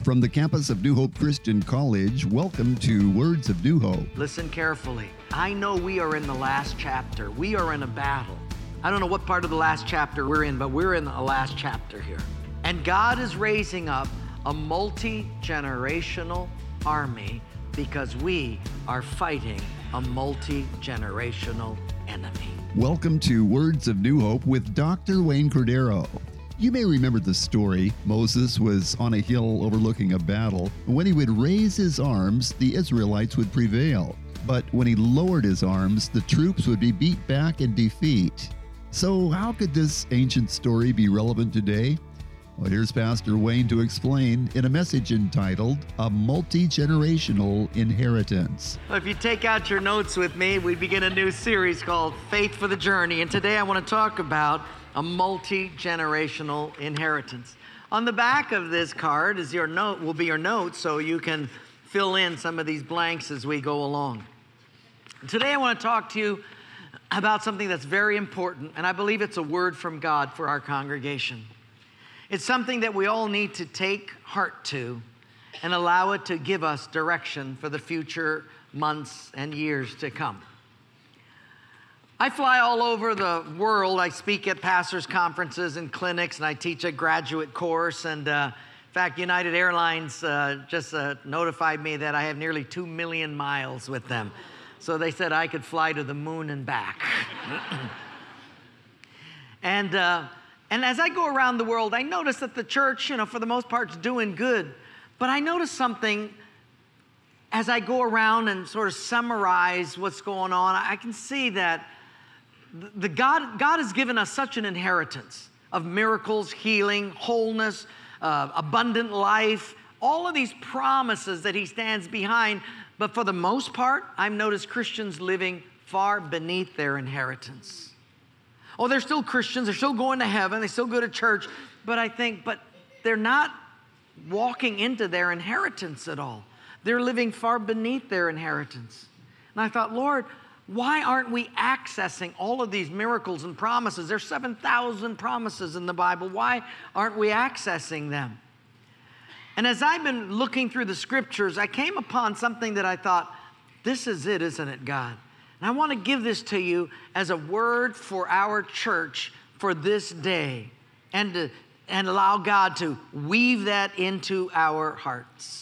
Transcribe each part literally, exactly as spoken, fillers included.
From the campus of New Hope Christian College, welcome to Words of New Hope. Listen carefully. I know we are in the last chapter. We are in a battle. I don't know what part of the last chapter we're in, but we're in the last chapter here. And God is raising up a multi-generational army because we are fighting a multi-generational enemy. Welcome to Words of New Hope with Doctor Wayne Cordero. You may remember the story. Moses was on a hill overlooking a battle. When he would raise his arms, the Israelites would prevail. But when he lowered his arms, the troops would be beat back in defeat. So how could this ancient story be relevant today? Well, here's Pastor Wayne to explain in a message entitled, A Multi-Generational Inheritance. Well, if you take out your notes with me, we begin a new series called Faith for the Journey. And today I want to talk about a multi-generational inheritance. On the back of this card is your note, will be your notes, so you can fill in some of these blanks as we go along. Today I want to talk to you about something that's very important, and I believe it's a word from God for our congregation. It's something that we all need to take heart to and allow it to give us direction for the future months and years to come. I fly all over the world. I speak at pastors' conferences and clinics, and I teach a graduate course. And uh, in fact, United Airlines uh, just uh, notified me that I have nearly two million miles with them. So they said I could fly to the moon and back. and uh, and as I go around the world, I notice that the church, you know, for the most part, is doing good. But I notice something as I go around and sort of summarize what's going on. I can see that The God, God has given us such an inheritance of miracles, healing, wholeness, uh, abundant life, all of these promises that He stands behind. But for the most part, I've noticed Christians living far beneath their inheritance. Oh, they're still Christians. They're still going to heaven. They still go to church. But I think, but they're not walking into their inheritance at all. They're living far beneath their inheritance. And I thought, Lord, why aren't we accessing all of these miracles and promises? There's seven thousand promises in the Bible. Why aren't we accessing them? And as I've been looking through the scriptures, I came upon something that I thought, this is it, isn't it, God? And I want to give this to you as a word for our church for this day and, to, and allow God to weave that into our hearts.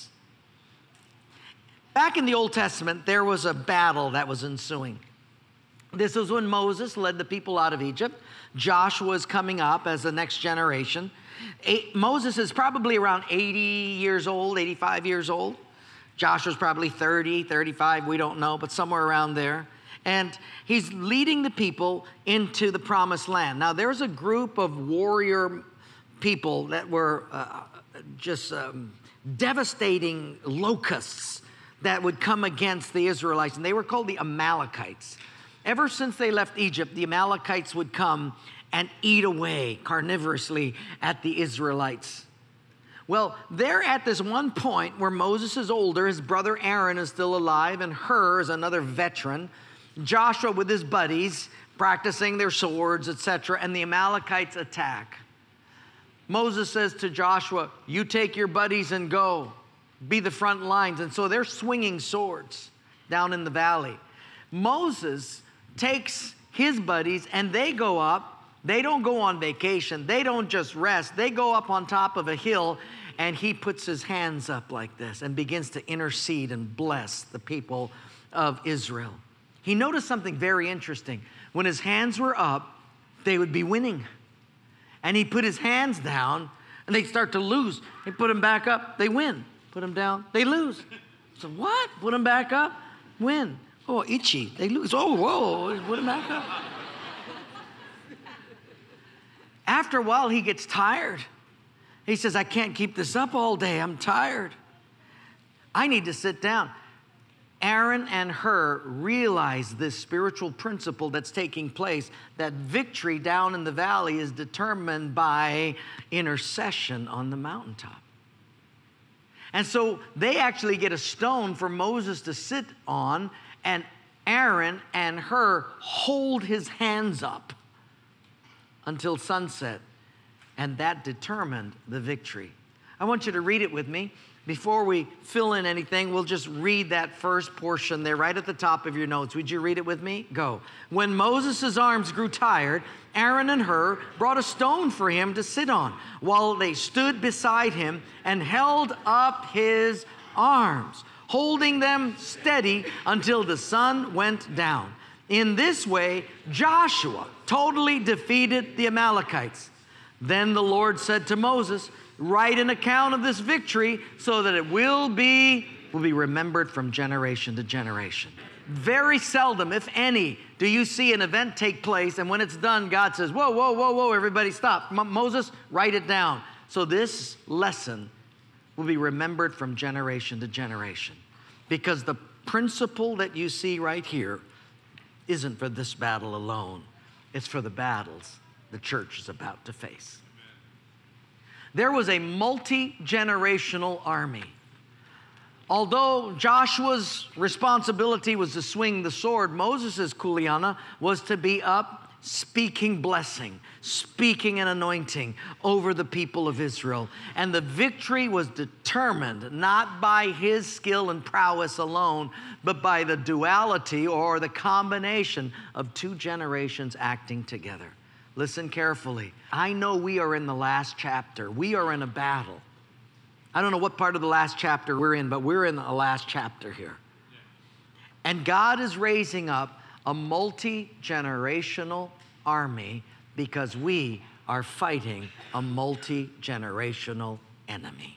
Back in the Old Testament, there was a battle that was ensuing. This was when Moses led the people out of Egypt. Joshua was coming up as the next generation. Eight, Moses is probably around eighty years old, eighty-five years old. Joshua's probably thirty, thirty-five, we don't know, but somewhere around there. And he's leading the people into the promised land. Now, there's a group of warrior people that were uh, just um, devastating locusts that would come against the Israelites, and they were called the Amalekites. Ever since they left Egypt, the Amalekites would come and eat away carnivorously at the Israelites. Well, they're at this one point where Moses is older, his brother Aaron is still alive, and Hur is another veteran. Joshua with his buddies, practicing their swords, et cetera, and the Amalekites attack. Moses says to Joshua, you take your buddies and go. Be the front lines. And so they're swinging swords down in the valley. Moses takes his buddies and they go up. They don't go on vacation. They don't just rest. They go up on top of a hill, and he puts his hands up like this and begins to intercede and bless the people of Israel. He noticed something very interesting. When his hands were up, they would be winning. And he put his hands down and they start to lose. He put them back up, they win. Put them down, they lose. So what? Put them back up, win. Oh, itchy, they lose. Oh, whoa, put them back up. After a while, he gets tired. He says, I can't keep this up all day. I'm tired. I need to sit down. Aaron and Hur realize this spiritual principle that's taking place, that victory down in the valley is determined by intercession on the mountaintop. And so they actually get a stone for Moses to sit on, and Aaron and Hur hold his hands up until sunset, and that determined the victory. I I want you to read it with me. Before we fill in anything, we'll just read that first portion there right at the top of your notes. Would you read it with me? Go. When Moses' arms grew tired, Aaron and Hur brought a stone for him to sit on while they stood beside him and held up his arms, holding them steady until the sun went down. In this way, Joshua totally defeated the Amalekites. Then the Lord said to Moses, write an account of this victory so that it will be, will be remembered from generation to generation. Very seldom, if any, do you see an event take place, and when it's done, God says, whoa, whoa, whoa, whoa, everybody stop. M- Moses, write it down. So this lesson will be remembered from generation to generation, because the principle that you see right here isn't for this battle alone. It's for the battles the church is about to face. There was a multi-generational army. Although Joshua's responsibility was to swing the sword, Moses' kuleana was to be up speaking blessing, speaking an anointing over the people of Israel. And the victory was determined not by his skill and prowess alone, but by the duality or the combination of two generations acting together. Listen carefully. I know we are in the last chapter. We are in a battle. I don't know what part of the last chapter we're in, but we're in the last chapter here. And God is raising up a multi-generational army because we are fighting a multi-generational enemy.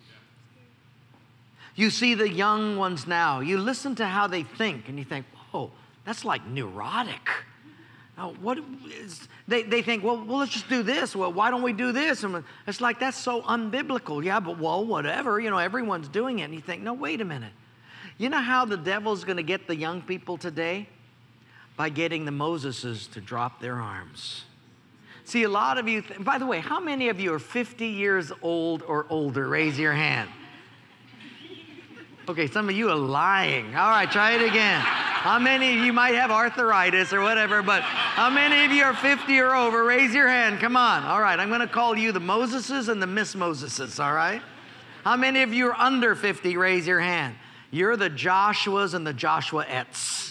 You see the young ones now. You listen to how they think, and you think, oh, that's like neurotic. Now, what is, they, they think, well, well, let's just do this. Well, why don't we do this? And it's like, that's so unbiblical. Yeah, but well, whatever. You know, everyone's doing it. And you think, no, wait a minute. You know how the devil's going to get the young people today? By getting the Moseses to drop their arms. See, a lot of you, th- by the way, how many of you are fifty years old or older? Raise your hand. Okay, some of you are lying. All right, try it again. How many of you might have arthritis or whatever, but how many of you are fifty or over? Raise your hand. Come on. All right, I'm going to call you the Moseses and the Miss Moseses, all right? How many of you are under fifty? Raise your hand. You're the Joshuas and the Joshuaettes.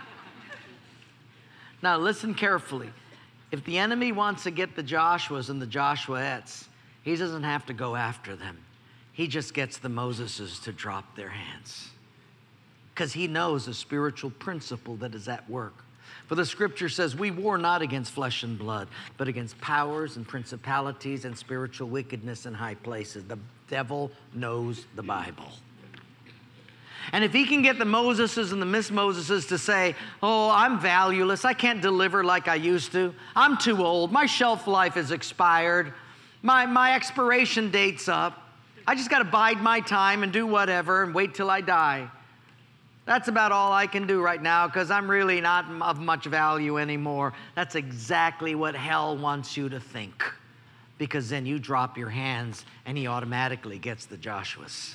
Now, listen carefully. If the enemy wants to get the Joshuas and the Joshuaettes, he doesn't have to go after them. He just gets the Moseses to drop their hands, because he knows a spiritual principle that is at work. For the scripture says, we war not against flesh and blood, but against powers and principalities and spiritual wickedness in high places. The devil knows the Bible. And if he can get the Moseses and the Miss Moseses to say, oh, I'm valueless, I can't deliver like I used to, I'm too old, my shelf life is expired, my, my expiration date's up, I just got to bide my time and do whatever and wait till I die. That's about all I can do right now because I'm really not of much value anymore. That's exactly what hell wants you to think, because then you drop your hands and he automatically gets the Joshuas.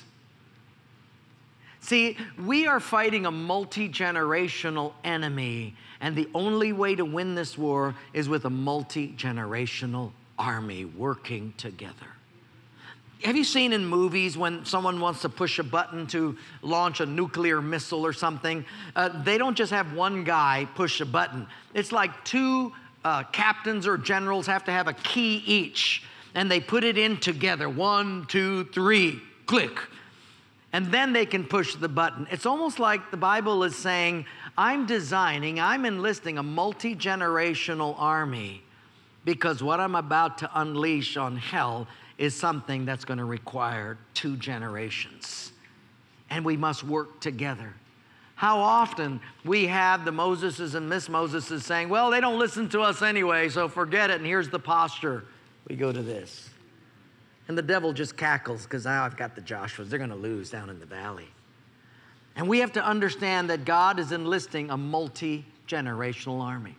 See, we are fighting a multi-generational enemy, and the only way to win this war is with a multi-generational army working together. Have you seen in movies when someone wants to push a button to launch a nuclear missile or something? Uh, they don't just have one guy push a button. It's like two uh, captains or generals have to have a key each, and they put it in together. One, two, three, click. And then they can push the button. It's almost like the Bible is saying, I'm designing, I'm enlisting a multi-generational army, because what I'm about to unleash on hell is something that's going to require two generations. And we must work together. How often we have the Moseses and Miss Moseses saying, well, they don't listen to us anyway, so forget it, and here's the posture. We go to this. And the devil just cackles because now I've got the Joshuas. They're going to lose down in the valley. And we have to understand that God is enlisting a multi-generational army.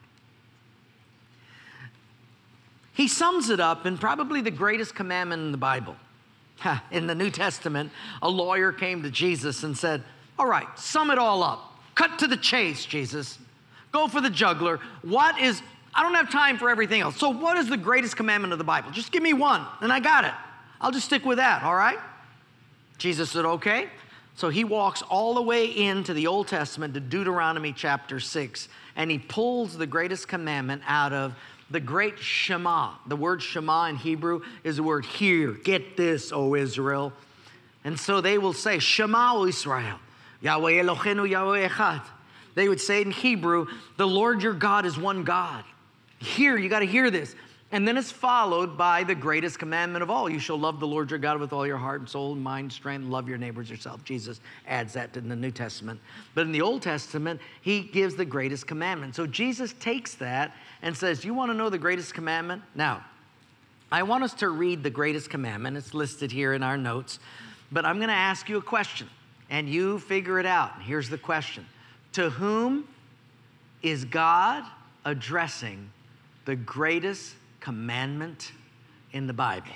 He sums it up in probably the greatest commandment in the Bible. In the New Testament, a lawyer came to Jesus and said, all right, sum it all up. Cut to the chase, Jesus. Go for the jugular. What is, I don't have time for everything else. So what is the greatest commandment of the Bible? Just give me one, and I got it. I'll just stick with that, all right? Jesus said, okay. So he walks all the way into the Old Testament to Deuteronomy chapter six, and he pulls the greatest commandment out of the great Shema. The word Shema in Hebrew is the word hear. Get this, O Israel. And so they will say, Shema, O Israel, Yahweh Eloheinu, Yahweh Echad. They would say in Hebrew, the Lord your God is one God. Hear, you got to hear this. And then it's followed by the greatest commandment of all. You shall love the Lord your God with all your heart and soul and mind, strength, and love your neighbors yourself. Jesus adds that in the New Testament. But in the Old Testament, he gives the greatest commandment. So Jesus takes that and says, you want to know the greatest commandment? Now, I want us to read the greatest commandment. It's listed here in our notes. But I'm going to ask you a question, and you figure it out. Here's the question. To whom is God addressing the greatest commandment in the Bible?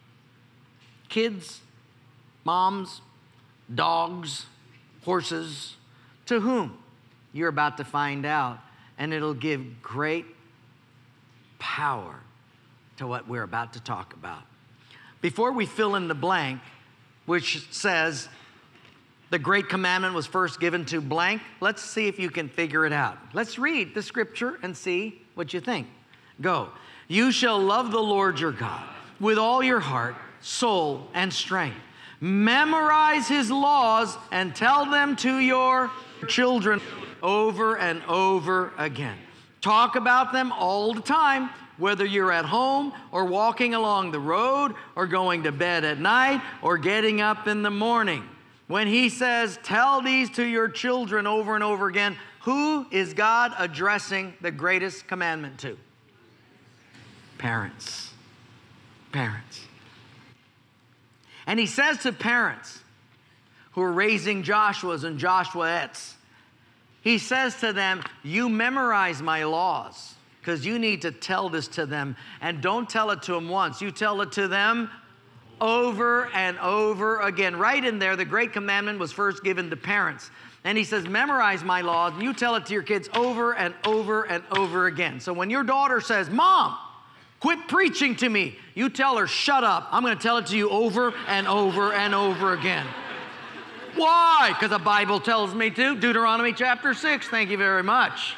Kids, moms, dogs, horses. To whom? You're about to find out, and it'll give great power to what we're about to talk about. Before we fill in the blank, which says the great commandment was first given to blank, let's see if you can figure it out. Let's read the scripture and see what you think. Go. You shall love the Lord your God with all your heart, soul, and strength. Memorize his laws and tell them to your children over and over again. Talk about them all the time, whether you're at home or walking along the road or going to bed at night or getting up in the morning. When he says, tell these to your children over and over again, who is God addressing the greatest commandment to? Parents. Parents. And he says to parents who are raising Joshuas and Joshuettes, he says to them, you memorize my laws because you need to tell this to them. And don't tell it to them once. You tell it to them over and over again. Right in there, the great commandment was first given to parents. And he says, memorize my laws, and you tell it to your kids over and over and over again. So when your daughter says, Mom, quit preaching to me, you tell her, shut up. I'm going to tell it to you over and over and over again. Why? Because the Bible tells me to. Deuteronomy chapter six. Thank you very much.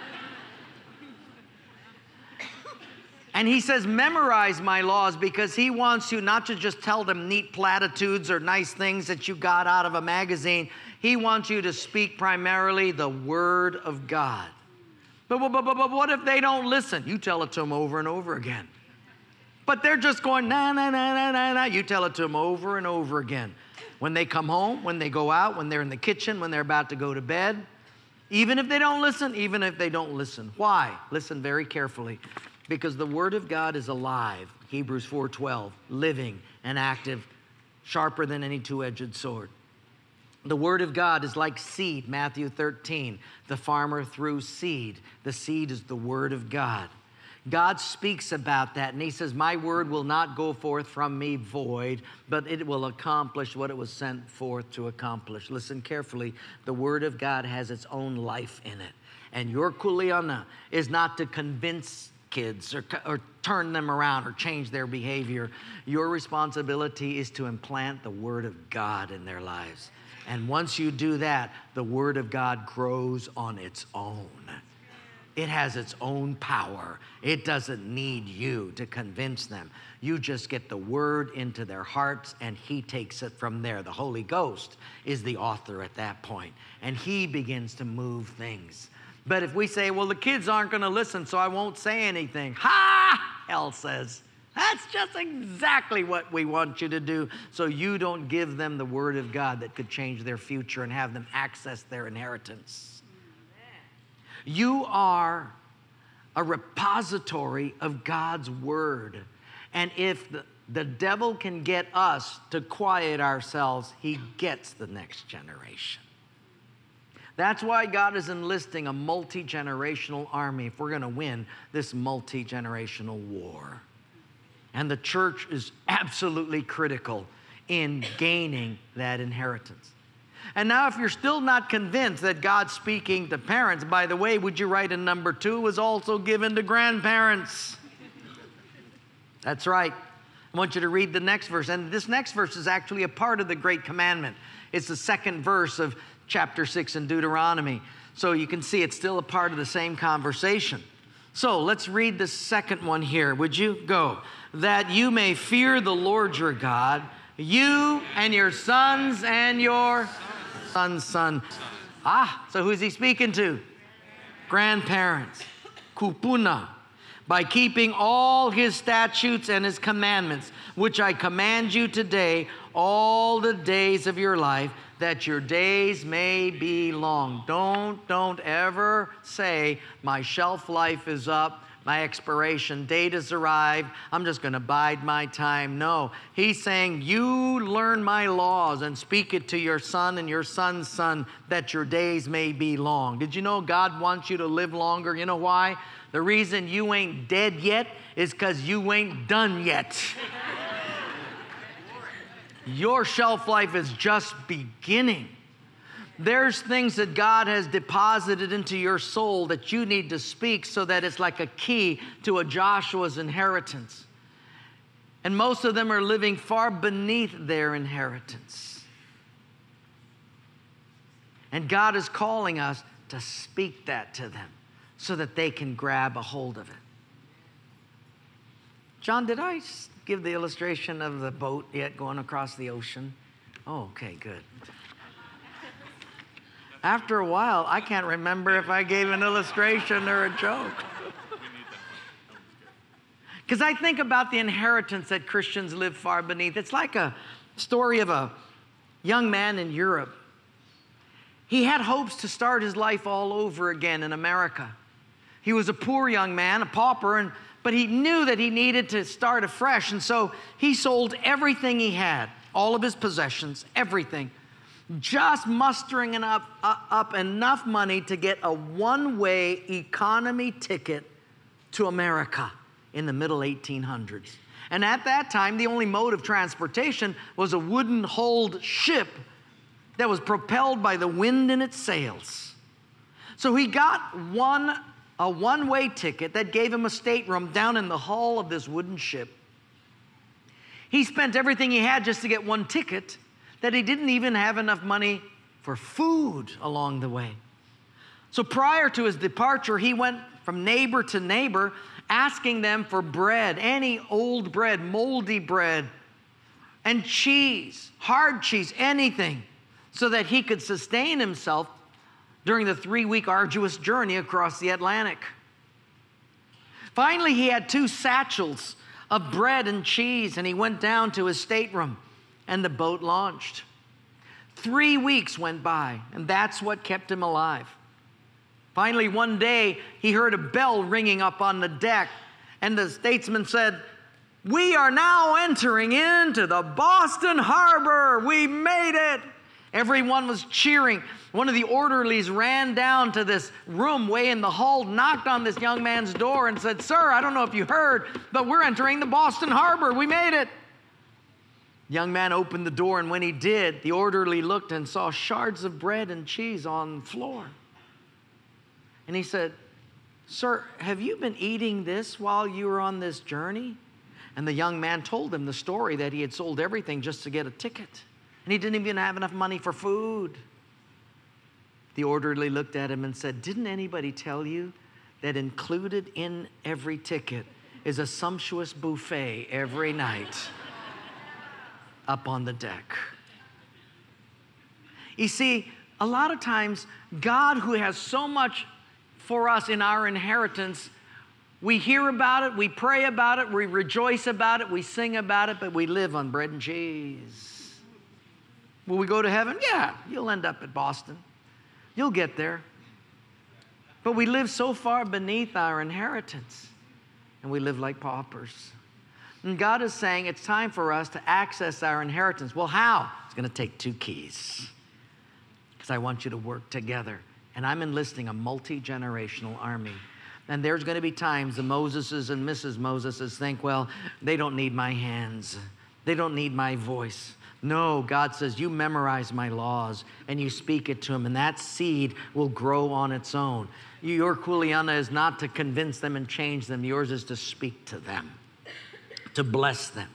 And he says, memorize my laws, because he wants you not to just tell them neat platitudes or nice things that you got out of a magazine. He wants you to speak primarily the Word of God. But, but, but, but what if they don't listen? You tell it to them over and over again. But they're just going, na, na, na, na, na, na. You tell it to them over and over again. When they come home, when they go out, when they're in the kitchen, when they're about to go to bed. Even if they don't listen, even if they don't listen. Why? Listen very carefully. Because the Word of God is alive, Hebrews four twelve, living and active, sharper than any two-edged sword. The Word of God is like seed, Matthew thirteen. The farmer threw seed. The seed is the Word of God. God speaks about that, and he says, my word will not go forth from me void, but it will accomplish what it was sent forth to accomplish. Listen carefully. The Word of God has its own life in it. And your kuleana is not to convince kids or, or turn them around or change their behavior. Your responsibility is to implant the Word of God in their lives. And once you do that, the Word of God grows on its own. It has its own power. It doesn't need you to convince them. You just get the Word into their hearts, and he takes it from there. The Holy Ghost is the author at that point, and he begins to move things. But if we say, well, the kids aren't going to listen, so I won't say anything. Ha! Hell says, that's just exactly what we want you to do, so you don't give them the Word of God that could change their future and have them access their inheritance. You are a repository of God's Word. And if the, the devil can get us to quiet ourselves, he gets the next generation. That's why God is enlisting a multi-generational army if we're going to win this multi-generational war. And the church is absolutely critical in gaining that inheritance. And now if you're still not convinced that God's speaking to parents, by the way, would you write in number two, was also given to grandparents? That's right. I want you to read the next verse. And this next verse is actually a part of the Great Commandment. It's the second verse of chapter six in Deuteronomy. So you can see it's still a part of the same conversation. So let's read the second one here. Would you go? That you may fear the Lord your God, you and your sons and your son's son. Ah, so who's he speaking to? Grandparents. Kupuna. By keeping all his statutes and his commandments, which I command you today, all the days of your life, that your days may be long. Don't, don't ever say, my shelf life is up, my expiration date has arrived, I'm just going to bide my time. No, he's saying, you learn my laws and speak it to your son and your son's son, that your days may be long. Did you know God wants you to live longer? You know why? The reason you ain't dead yet is because you ain't done yet. Your shelf life is just beginning. There's things that God has deposited into your soul that you need to speak so that it's like a key to a Joshua's inheritance. And most of them are living far beneath their inheritance. And God is calling us to speak that to them, so that they can grab a hold of it. John, did I give the illustration of the boat yet going across the ocean? Oh, okay, good. After a while, I can't remember if I gave an illustration or a joke. Because I think about the inheritance that Christians live far beneath. It's like a story of a young man in Europe. He had hopes to start his life all over again in America. He was a poor young man, a pauper, and, but he knew that he needed to start afresh. And so he sold everything he had, all of his possessions, everything, just mustering up, uh, up enough money to get a one-way economy ticket to America in the middle eighteen hundreds. And at that time, the only mode of transportation was a wooden-hulled ship that was propelled by the wind in its sails. So he got one a one-way ticket that gave him a stateroom down in the hull of this wooden ship. He spent everything he had just to get one ticket, that he didn't even have enough money for food along the way. So prior to his departure, he went from neighbor to neighbor asking them for bread, any old bread, moldy bread, and cheese, hard cheese, anything, so that he could sustain himself during the three-week arduous journey across the Atlantic. Finally, he had two satchels of bread and cheese, and he went down to his stateroom, and the boat launched. Three weeks went by, and that's what kept him alive. Finally, one day, he heard a bell ringing up on the deck, and the statesman said, "We are now entering into the Boston Harbor. We made it." Everyone was cheering. One of the orderlies ran down to this room way in the hull, knocked on this young man's door and said, "Sir, I don't know if you heard, but we're entering the Boston Harbor. We made it." The young man opened the door, and when he did, the orderly looked and saw shards of bread and cheese on the floor. And he said, "Sir, have you been eating this while you were on this journey?" And the young man told him the story that he had sold everything just to get a ticket. And he didn't even have enough money for food. The orderly looked at him and said, "Didn't anybody tell you that included in every ticket is a sumptuous buffet every night up on the deck?" You see, a lot of times, God, who has so much for us in our inheritance, we hear about it, we pray about it, we rejoice about it, we sing about it, but we live on bread and cheese. Will we go to heaven? Yeah, you'll end up at Boston. You'll get there. But we live so far beneath our inheritance, and we live like paupers. And God is saying it's time for us to access our inheritance. Well, how? It's going to take two keys, because I want you to work together. And I'm enlisting a multi-generational army. And there's going to be times the Moseses and Missus Moseses think, well, they don't need my hands. They don't need my voice. No, God says, you memorize my laws and you speak it to them, and that seed will grow on its own. Your kuleana is not to convince them and change them. Yours is to speak to them, to bless them,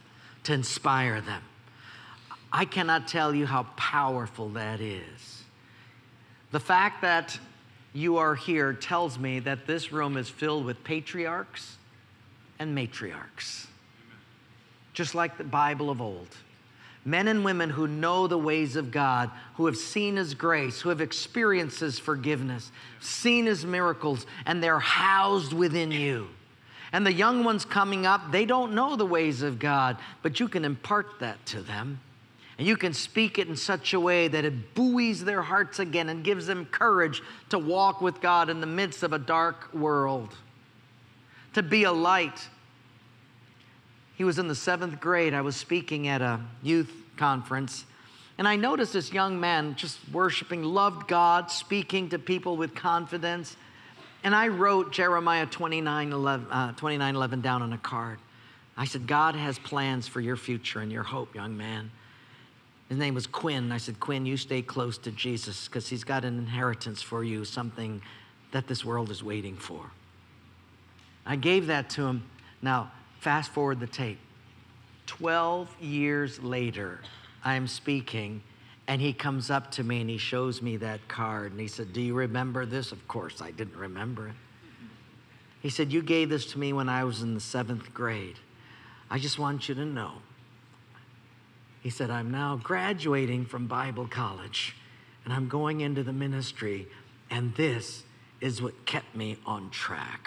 to inspire them. I cannot tell you how powerful that is. The fact that you are here tells me that this room is filled with patriarchs and matriarchs, just like the Bible of old. Men and women who know the ways of God, who have seen His grace, who have experienced His forgiveness, seen His miracles, and they're housed within you. And the young ones coming up, they don't know the ways of God, but you can impart that to them. And you can speak it in such a way that it buoys their hearts again and gives them courage to walk with God in the midst of a dark world, to be a light. He was in the seventh grade. I was speaking at a youth conference, and I noticed this young man just worshiping, loved God, speaking to people with confidence. And I wrote Jeremiah twenty-nine eleven down on a card. I said, God has plans for your future and your hope, young man. His name was Quinn. I said, Quinn, you stay close to Jesus because He's got an inheritance for you, something that this world is waiting for. I gave that to him. Now, fast forward the tape. Twelve years later, I'm speaking, and he comes up to me and he shows me that card. And he said, do you remember this? Of course, I didn't remember it. He said, you gave this to me when I was in the seventh grade. I just want you to know. He said, I'm now graduating from Bible college, and I'm going into the ministry, and this is what kept me on track.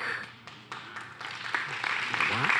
What?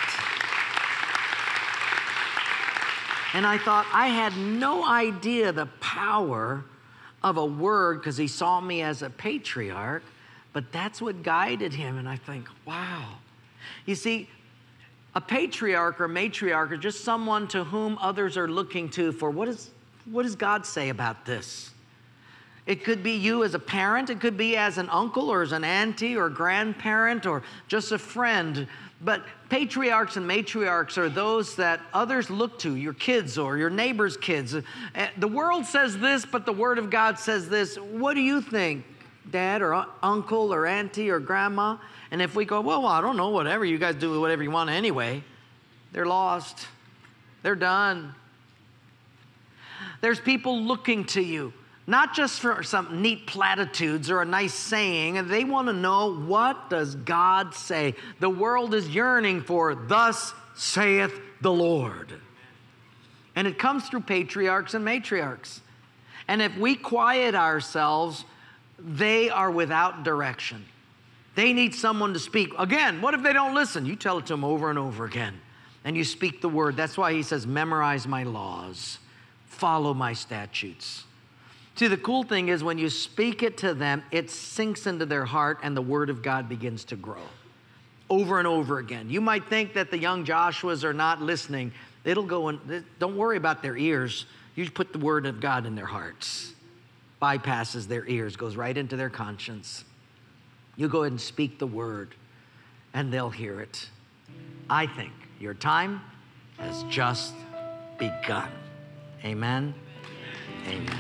And I thought, I had no idea the power of a word because he saw me as a patriarch, but that's what guided him. And I think, wow. You see, a patriarch or matriarch is just someone to whom others are looking to for what, is, what does God say about this? It could be you as a parent. It could be as an uncle or as an auntie or grandparent or just a friend. But patriarchs and matriarchs are those that others look to, your kids or your neighbor's kids. The world says this, but the Word of God says this. What do you think, Dad or uncle or auntie or grandma? And if we go, well, well, I don't know, whatever, you guys do whatever you want anyway, they're lost. They're done. There's people looking to you, not just for some neat platitudes or a nice saying. They want to know, what does God say? The world is yearning for, thus saith the Lord. And it comes through patriarchs and matriarchs. And if we quiet ourselves, they are without direction. They need someone to speak. Again, what if they don't listen? You tell it to them over and over again. And you speak the word. That's why he says, memorize my laws. Follow my statutes. See, the cool thing is when you speak it to them, it sinks into their heart and the word of God begins to grow over and over again. You might think that the young Joshuas are not listening. It'll go in. Don't worry about their ears. You put the word of God in their hearts. Bypasses their ears, goes right into their conscience. You go ahead and speak the word, and they'll hear it. I think your time has just begun. Amen. Amen.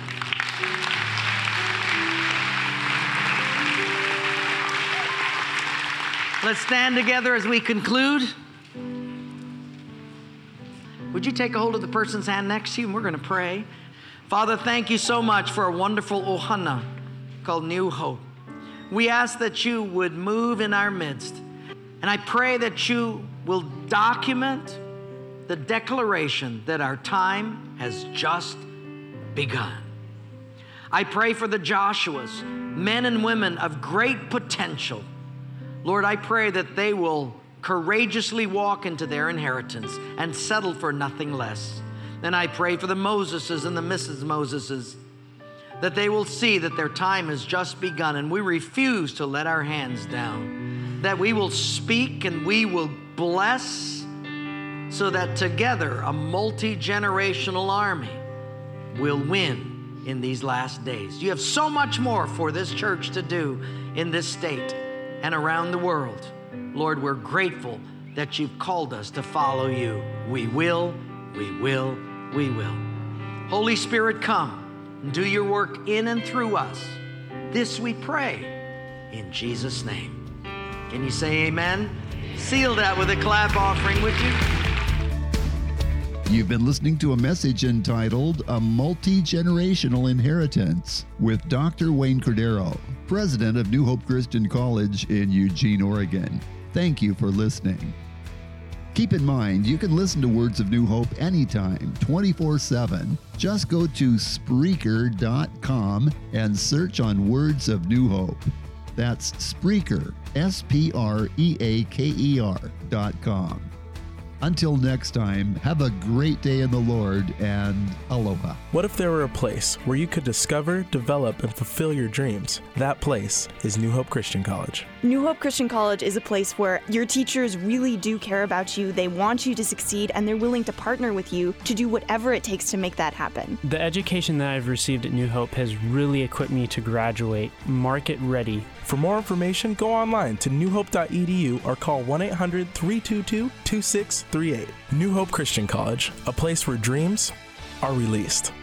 Let's stand together as we conclude. Would you take a hold of the person's hand next to you, and we're going to pray. Father, thank you so much for a wonderful ohana called New Hope. We ask that you would move in our midst. And I pray that you will document the declaration that our time has just begun. I pray for the Joshuas, men and women of great potential. Lord, I pray that they will courageously walk into their inheritance and settle for nothing less. And I pray for the Moseses and the Missus Moseses, that they will see that their time has just begun, and we refuse to let our hands down, that we will speak and we will bless, so that together a multi-generational army will win in these last days. You have so much more for this church to do in this state and around the world. Lord, we're grateful that you've called us to follow you. We will, we will, we will. Holy Spirit, come. Do your work in and through us. This we pray in Jesus' name. Can you say amen? Seal that with a clap offering, would you? You've been listening to a message entitled A Multi-Generational Inheritance with Doctor Wayne Cordero, president of New Hope Christian College in Eugene, Oregon. Thank you for listening. Keep in mind, you can listen to Words of New Hope anytime, twenty-four seven. Just go to Spreaker dot com and search on Words of New Hope. That's Spreaker, S P R E A K E R dot com. Until next time, have a great day in the Lord, and aloha. What if there were a place where you could discover, develop, and fulfill your dreams? That place is New Hope Christian College. New Hope Christian College is a place where your teachers really do care about you, they want you to succeed, and they're willing to partner with you to do whatever it takes to make that happen. The education that I've received at New Hope has really equipped me to graduate market ready. For more information, go online to new hope dot e d u or call one eight hundred, three two two, two six three eight. New Hope Christian College, a place where dreams are released.